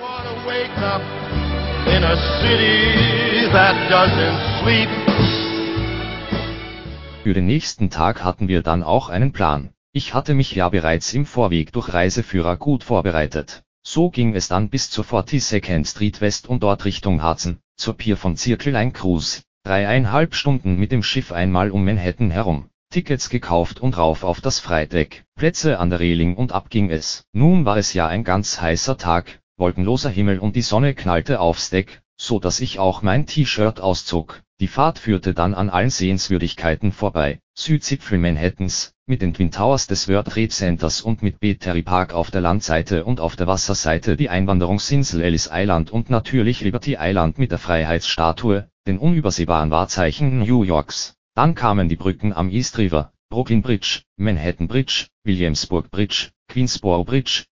Für den nächsten Tag hatten wir dann auch einen Plan. Ich hatte mich ja bereits im Vorweg durch Reiseführer gut vorbereitet. So ging es dann bis zur forty-second Street West und dort Richtung Hudson, zur Pier von Circle Line Cruise. Dreieinhalb Stunden mit dem Schiff einmal um Manhattan herum. Tickets gekauft und rauf auf das Freitag. Plätze an der Reling und ab ging es. Nun war es ja ein ganz heißer Tag, wolkenloser Himmel und die Sonne knallte aufs Deck, so dass ich auch mein T-Shirt auszog. Die Fahrt führte dann an allen Sehenswürdigkeiten vorbei. Südzipfel Manhattans, mit den Twin Towers des World Trade Centers und mit Battery Park auf der Landseite und auf der Wasserseite die Einwanderungsinsel Ellis Island und natürlich Liberty Island mit der Freiheitsstatue, den unübersehbaren Wahrzeichen New Yorks. Dann kamen die Brücken am East River, Brooklyn Bridge, Manhattan Bridge, Williamsburg Bridge, Queensboro Bridge,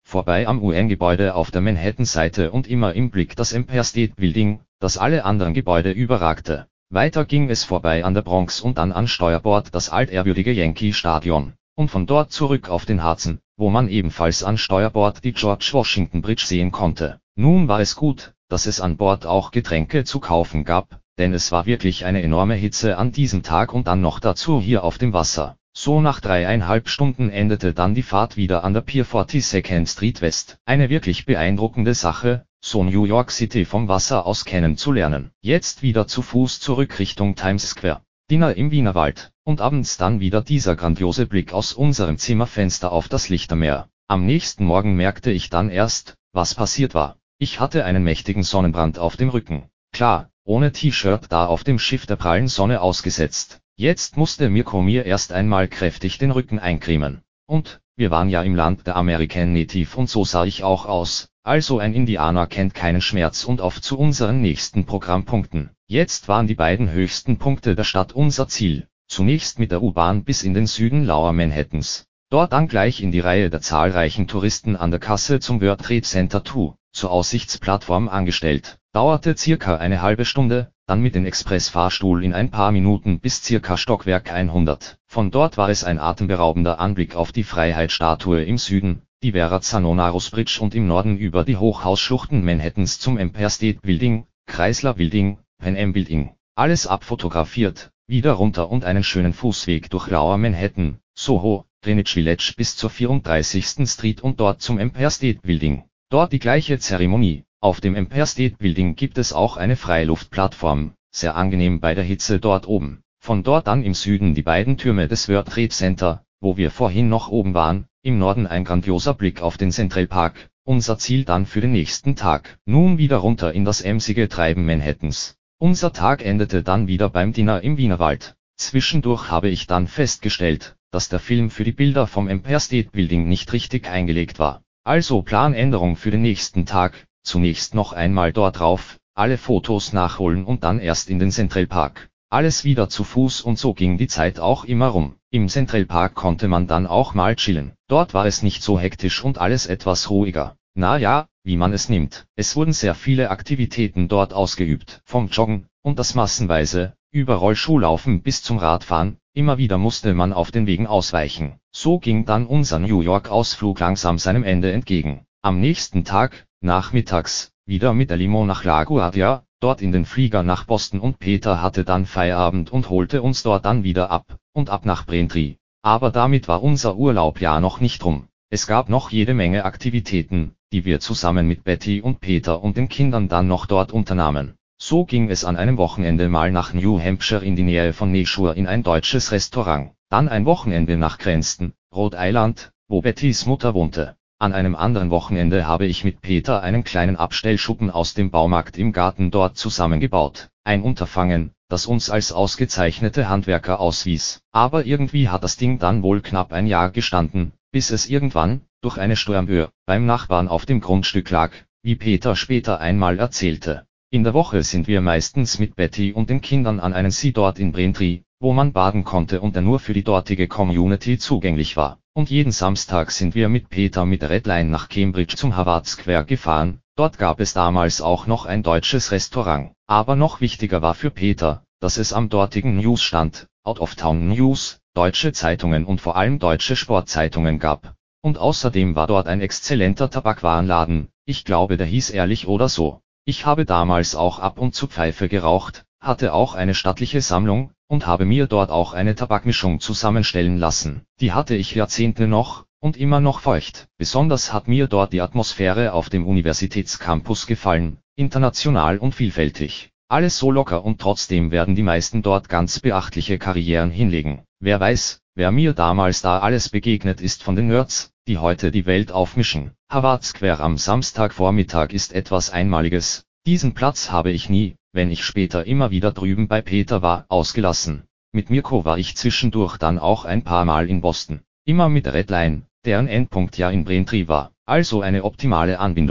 vorbei am U N-Gebäude auf der Manhattan-Seite und immer im Blick das Empire State Building, das alle anderen Gebäude überragte. Weiter ging es vorbei an der Bronx und dann an Steuerbord das altehrwürdige Yankee-Stadion. Und von dort zurück auf den Hudson, wo man ebenfalls an Steuerbord die George Washington Bridge sehen konnte. Nun war es gut, dass es an Bord auch Getränke zu kaufen gab, denn es war wirklich eine enorme Hitze an diesem Tag und dann noch dazu hier auf dem Wasser. So nach dreieinhalb Stunden endete dann die Fahrt wieder an der Pier forty-second Street West. Eine wirklich beeindruckende Sache, so New York City vom Wasser aus kennenzulernen. Jetzt wieder zu Fuß zurück Richtung Times Square. Dinner im Wienerwald. Und abends dann wieder dieser grandiose Blick aus unserem Zimmerfenster auf das Lichtermeer. Am nächsten Morgen merkte ich dann erst, was passiert war. Ich hatte einen mächtigen Sonnenbrand auf dem Rücken. Klar, ohne T-Shirt da auf dem Schiff der prallen Sonne ausgesetzt. Jetzt musste Mirko mir erst einmal kräftig den Rücken eincremen. Und, wir waren ja im Land der American Native und so sah ich auch aus. Also ein Indianer kennt keinen Schmerz und auf zu unseren nächsten Programmpunkten. Jetzt waren die beiden höchsten Punkte der Stadt unser Ziel. Zunächst mit der U-Bahn bis in den Süden Lower Manhattans. Dort dann gleich in die Reihe der zahlreichen Touristen an der Kasse zum World Trade Center zwei, zur Aussichtsplattform angestellt. Dauerte circa eine halbe Stunde, dann mit dem Expressfahrstuhl in ein paar Minuten bis circa Stockwerk hundert. Von dort war es ein atemberaubender Anblick auf die Freiheitsstatue im Süden, die Verrazzano Narrows Bridge und im Norden über die Hochhausschluchten Manhattans zum Empire State Building, Chrysler Building, Pan Am Building. Alles abfotografiert, wieder runter und einen schönen Fußweg durch Lower Manhattan, Soho, Greenwich Village bis zur vierunddreißigsten Street und dort zum Empire State Building. Dort die gleiche Zeremonie. Auf dem Empire State Building gibt es auch eine Freiluftplattform, sehr angenehm bei der Hitze dort oben. Von dort dann im Süden die beiden Türme des World Trade Center, wo wir vorhin noch oben waren, im Norden ein grandioser Blick auf den Central Park, unser Ziel dann für den nächsten Tag. Nun wieder runter in das emsige Treiben Manhattans. Unser Tag endete dann wieder beim Dinner im Wienerwald. Zwischendurch habe ich dann festgestellt, dass der Film für die Bilder vom Empire State Building nicht richtig eingelegt war. Also Planänderung für den nächsten Tag. Zunächst noch einmal dort drauf, alle Fotos nachholen und dann erst in den Central Park. Alles wieder zu Fuß und so ging die Zeit auch immer rum. Im Central Park konnte man dann auch mal chillen. Dort war es nicht so hektisch und alles etwas ruhiger. Na ja, wie man es nimmt. Es wurden sehr viele Aktivitäten dort ausgeübt. Vom Joggen, und das massenweise, über Rollschuhlaufen bis zum Radfahren, immer wieder musste man auf den Wegen ausweichen. So ging dann unser New York-Ausflug langsam seinem Ende entgegen. Am nächsten Tag, nachmittags, wieder mit der Limo nach LaGuardia, dort in den Flieger nach Boston und Peter hatte dann Feierabend und holte uns dort dann wieder ab, und ab nach Braintree. Aber damit war unser Urlaub ja noch nicht rum. Es gab noch jede Menge Aktivitäten, die wir zusammen mit Betty und Peter und den Kindern dann noch dort unternahmen. So ging es an einem Wochenende mal nach New Hampshire in die Nähe von Nashua in ein deutsches Restaurant. Dann ein Wochenende nach Cranston, Rhode Island, wo Bettys Mutter wohnte. An einem anderen Wochenende habe ich mit Peter einen kleinen Abstellschuppen aus dem Baumarkt im Garten dort zusammengebaut. Ein Unterfangen, das uns als ausgezeichnete Handwerker auswies. Aber irgendwie hat das Ding dann wohl knapp ein Jahr gestanden, bis es irgendwann, durch eine Sturmöhe, beim Nachbarn auf dem Grundstück lag, wie Peter später einmal erzählte. In der Woche sind wir meistens mit Betty und den Kindern an einen See dort in Braintree, wo man baden konnte und der nur für die dortige Community zugänglich war. Und jeden Samstag sind wir mit Peter mit der Red Line nach Cambridge zum Harvard Square gefahren. Dort gab es damals auch noch ein deutsches Restaurant. Aber noch wichtiger war für Peter, dass es am dortigen News stand, Out of Town News, deutsche Zeitungen und vor allem deutsche Sportzeitungen gab. Und außerdem war dort ein exzellenter Tabakwarenladen, ich glaube der hieß Ehrlich oder so. Ich habe damals auch ab und zu Pfeife geraucht, hatte auch eine stattliche Sammlung, und habe mir dort auch eine Tabakmischung zusammenstellen lassen. Die hatte ich Jahrzehnte noch, und immer noch feucht. Besonders hat mir dort die Atmosphäre auf dem Universitätscampus gefallen, international und vielfältig. Alles so locker und trotzdem werden die meisten dort ganz beachtliche Karrieren hinlegen. Wer weiß, wer mir damals da alles begegnet ist von den Nerds, die heute die Welt aufmischen. Harvard Square am Samstagvormittag ist etwas Einmaliges. Diesen Platz habe ich nie, wenn ich später immer wieder drüben bei Peter war, ausgelassen. Mit Mirko war ich zwischendurch dann auch ein paar Mal in Boston. Immer mit der Red Line, deren Endpunkt ja in Braintree war. Also eine optimale Anbindung.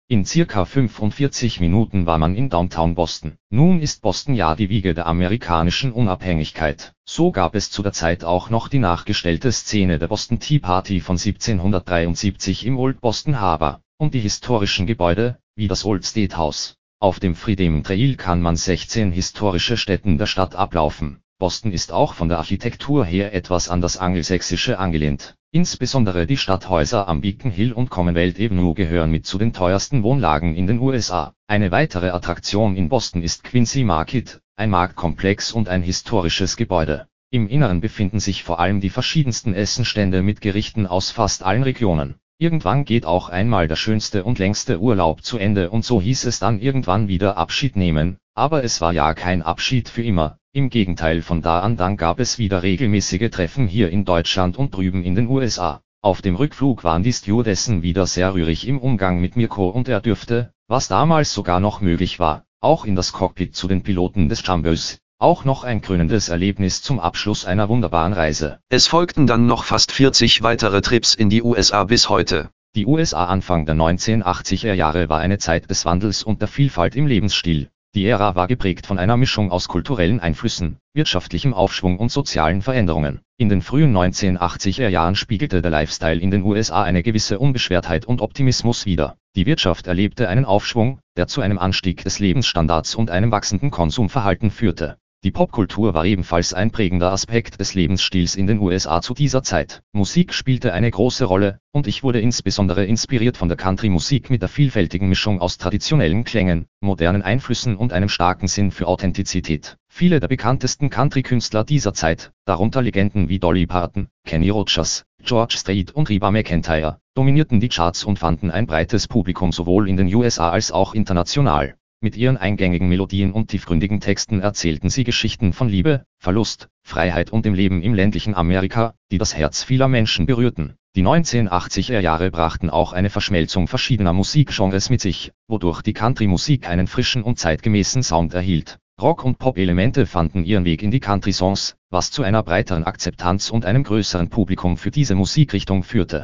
In circa fünfundvierzig Minuten war man in Downtown Boston. Nun ist Boston ja die Wiege der amerikanischen Unabhängigkeit. So gab es zu der Zeit auch noch die nachgestellte Szene der Boston Tea Party von siebzehnhundertdreiundsiebzig im Old Boston Harbor und die historischen Gebäude, wie das Old State House. Auf dem Freedom Trail kann man sechzehn historische Stätten der Stadt ablaufen. Boston ist auch von der Architektur her etwas an das Angelsächsische angelehnt. Insbesondere die Stadthäuser am Beacon Hill und Commonwealth Avenue gehören mit zu den teuersten Wohnlagen in den U S A. Eine weitere Attraktion in Boston ist Quincy Market, ein Marktkomplex und ein historisches Gebäude. Im Inneren befinden sich vor allem die verschiedensten Essenstände mit Gerichten aus fast allen Regionen. Irgendwann geht auch einmal der schönste und längste Urlaub zu Ende und so hieß es dann irgendwann wieder Abschied nehmen, aber es war ja kein Abschied für immer. Im Gegenteil, von da an dann gab es wieder regelmäßige Treffen hier in Deutschland und drüben in den U S A. Auf dem Rückflug waren die Stewardessen wieder sehr rührig im Umgang mit Mirko und er dürfte, was damals sogar noch möglich war, auch in das Cockpit zu den Piloten des Jumbos. Auch noch ein krönendes Erlebnis zum Abschluss einer wunderbaren Reise. Es folgten dann noch fast vierzig weitere Trips in die U S A bis heute. Die U S A Anfang der neunzehnhundertachtziger Jahre war eine Zeit des Wandels und der Vielfalt im Lebensstil. Die Ära war geprägt von einer Mischung aus kulturellen Einflüssen, wirtschaftlichem Aufschwung und sozialen Veränderungen. In den frühen neunzehnhundertachtziger Jahren spiegelte der Lifestyle in den U S A eine gewisse Unbeschwertheit und Optimismus wider. Die Wirtschaft erlebte einen Aufschwung, der zu einem Anstieg des Lebensstandards und einem wachsenden Konsumverhalten führte. Die Popkultur war ebenfalls ein prägender Aspekt des Lebensstils in den U S A zu dieser Zeit. Musik spielte eine große Rolle, und ich wurde insbesondere inspiriert von der Country-Musik mit der vielfältigen Mischung aus traditionellen Klängen, modernen Einflüssen und einem starken Sinn für Authentizität. Viele der bekanntesten Country-Künstler dieser Zeit, darunter Legenden wie Dolly Parton, Kenny Rogers, George Strait und Reba McEntire, dominierten die Charts und fanden ein breites Publikum sowohl in den U S A als auch international. Mit ihren eingängigen Melodien und tiefgründigen Texten erzählten sie Geschichten von Liebe, Verlust, Freiheit und dem Leben im ländlichen Amerika, die das Herz vieler Menschen berührten. Die neunzehnhundertachtziger Jahre brachten auch eine Verschmelzung verschiedener Musikgenres mit sich, wodurch die Country-Musik einen frischen und zeitgemäßen Sound erhielt. Rock- und Pop-Elemente fanden ihren Weg in die Country-Songs, was zu einer breiteren Akzeptanz und einem größeren Publikum für diese Musikrichtung führte.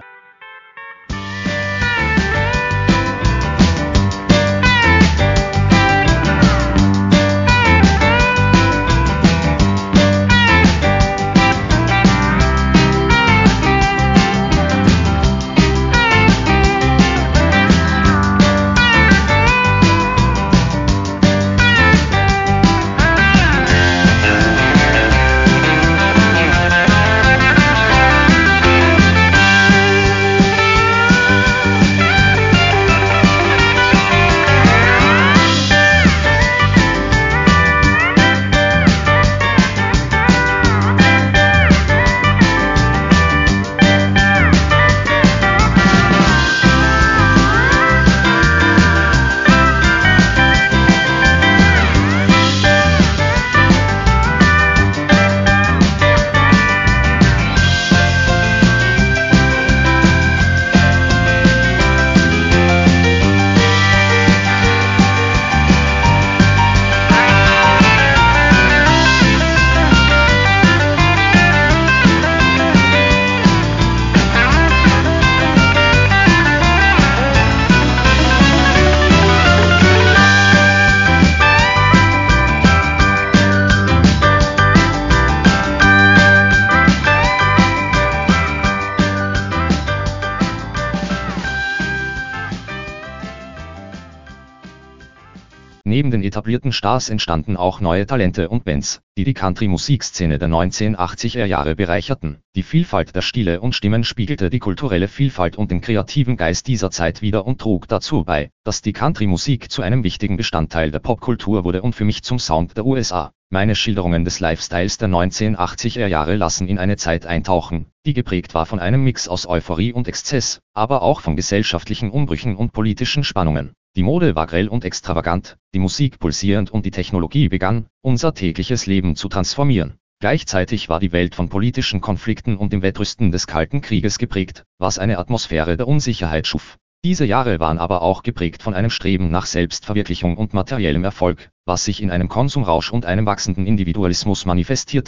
Neben den etablierten Stars entstanden auch neue Talente und Bands, die die Country-Musikszene der neunzehnhundertachtziger Jahre bereicherten. Die Vielfalt der Stile und Stimmen spiegelte die kulturelle Vielfalt und den kreativen Geist dieser Zeit wider und trug dazu bei, dass die Country-Musik zu einem wichtigen Bestandteil der Popkultur wurde und für mich zum Sound der U S A. Meine Schilderungen des Lifestyles der neunzehnhundertachtziger Jahre lassen in eine Zeit eintauchen, die geprägt war von einem Mix aus Euphorie und Exzess, aber auch von gesellschaftlichen Umbrüchen und politischen Spannungen. Die Mode war grell und extravagant, die Musik pulsierend und die Technologie begann, unser tägliches Leben zu transformieren. Gleichzeitig war die Welt von politischen Konflikten und dem Wettrüsten des Kalten Krieges geprägt, was eine Atmosphäre der Unsicherheit schuf. Diese Jahre waren aber auch geprägt von einem Streben nach Selbstverwirklichung und materiellem Erfolg, was sich in einem Konsumrausch und einem wachsenden Individualismus manifestierte.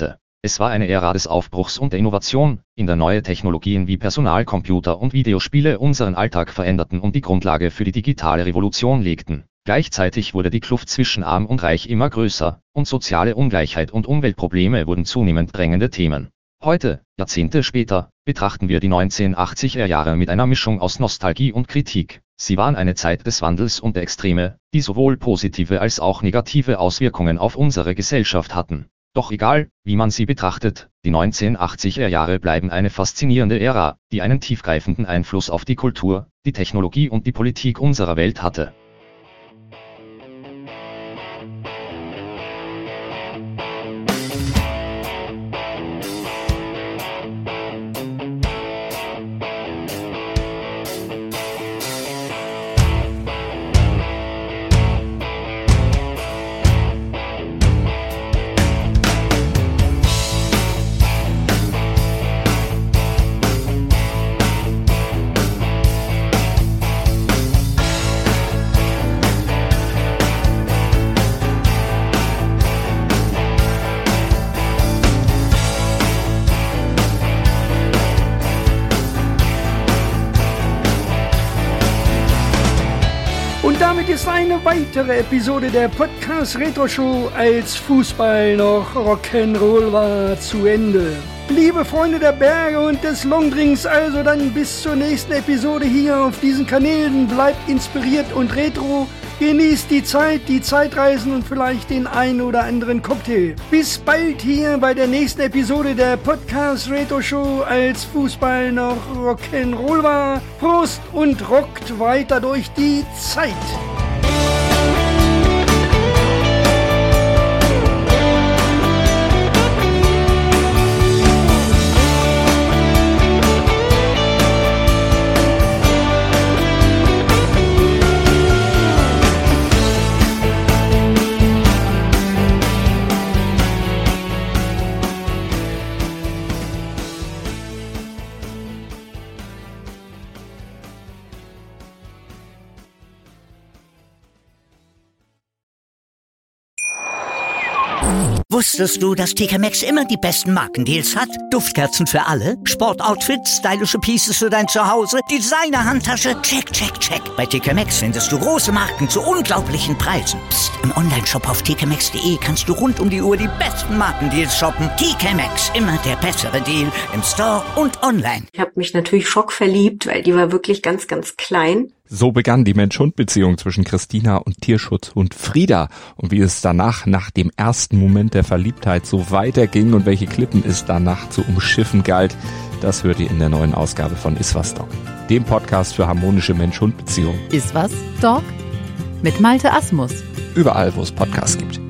Es war eine Ära des Aufbruchs und der Innovation, in der neue Technologien wie Personalcomputer und Videospiele unseren Alltag veränderten und die Grundlage für die digitale Revolution legten. Gleichzeitig wurde die Kluft zwischen Arm und Reich immer größer, und soziale Ungleichheit und Umweltprobleme wurden zunehmend drängende Themen. Heute, Jahrzehnte später, betrachten wir die neunzehnhundertachtziger Jahre mit einer Mischung aus Nostalgie und Kritik. Sie waren eine Zeit des Wandels und der Extreme, die sowohl positive als auch negative Auswirkungen auf unsere Gesellschaft hatten. Doch egal, wie man sie betrachtet, die neunzehnhundertachtziger Jahre bleiben eine faszinierende Ära, die einen tiefgreifenden Einfluss auf die Kultur, die Technologie und die Politik unserer Welt hatte. Und damit ist eine weitere Episode der Podcast Retro Show als Fußball noch Rock'n'Roll war zu Ende. Liebe Freunde der Berge und des Longdrinks, also dann bis zur nächsten Episode hier auf diesen Kanälen. Bleibt inspiriert und retro. Genießt die Zeit, die Zeitreisen und vielleicht den ein oder anderen Cocktail. Bis bald hier bei der nächsten Episode der Podcast Retro Show als Fußball noch Rock'n'Roll war. Prost und rockt weiter durch die Zeit. Wusstest du, dass T K Maxx immer die besten Markendeals hat? Duftkerzen für alle, Sportoutfits, stylische Pieces für dein Zuhause, Designer-Handtasche, check, check, check. Bei T K Maxx findest du große Marken zu unglaublichen Preisen. Psst. Im Onlineshop auf t k maxx punkt d e kannst du rund um die Uhr die besten Markendeals shoppen. T K Maxx, immer der bessere Deal im Store und online. Ich habe mich natürlich schockverliebt, weil die war wirklich ganz, ganz klein. So begann die Mensch-Hund-Beziehung zwischen Christina und Tierschutzhund Frieda. Und wie es danach, nach dem ersten Moment der Verliebtheit, so weiterging und welche Klippen es danach zu umschiffen galt, das hört ihr in der neuen Ausgabe von Iswas Dog, dem Podcast für harmonische Mensch-Hund-Beziehungen. Iswas Dog? Mit Malte Asmus. Überall, wo es Podcasts gibt.